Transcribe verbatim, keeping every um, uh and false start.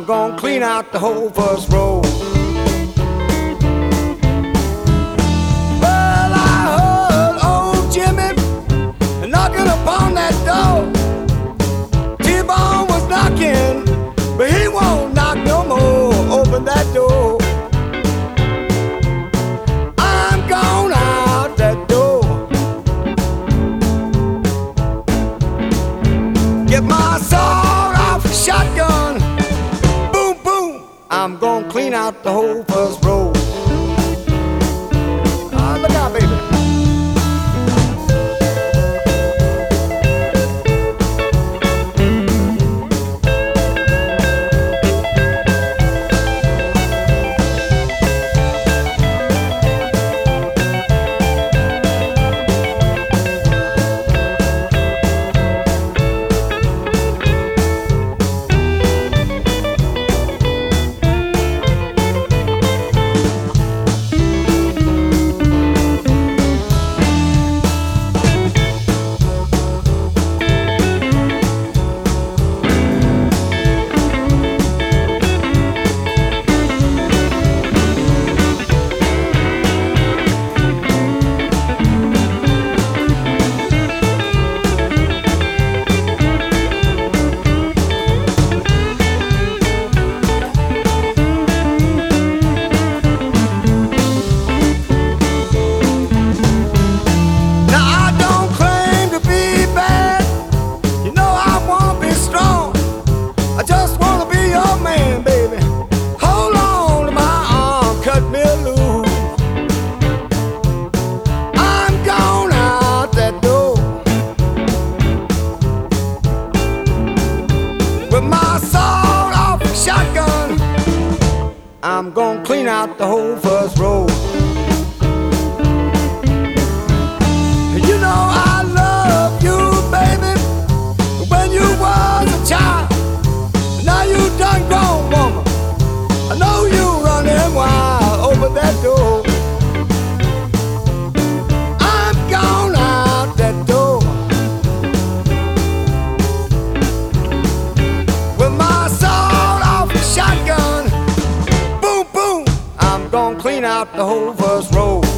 I'm gonna clean out the whole first row. Well, I heard old Jimmy knocking upon that door. T-Bone was knocking, but he won't knock no more. Open that door. I'm gone out that door. Get my sawed off shotgun. Boom, boom. I'm gonna clean out the whole first row. Ah, look out, baby. I'm gonna clean out the whole first row. You know I love you, baby, when you was a child. Now you done grown, woman. I know you running wild over that door. I'm gone out that door. With my sawed-off shotgun, gonna clean out the whole first row.